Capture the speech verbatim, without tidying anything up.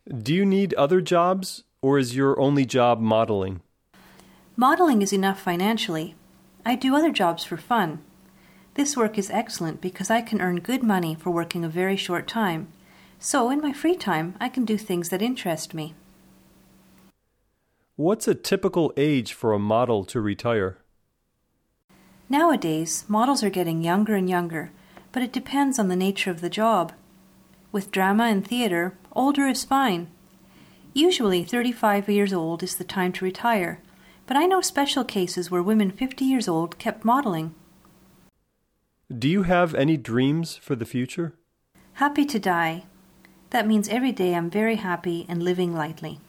Do you need other jobs, or is your only job modeling? Modeling is enough financially. I do other jobs for fun. This work is excellent because I can earn good money for working a very short time. So in my free time, I can do things that interest me. What's a typical age for a model to retire? Nowadays, models are getting younger and younger, but it depends on the nature of the job. With drama and theater, older is fine. Usually thirty-five years old is the time to retire, but I know special cases where women fifty years old kept modeling. Do you have any dreams for the future? Happy to die. That means every day I'm very happy and living lightly.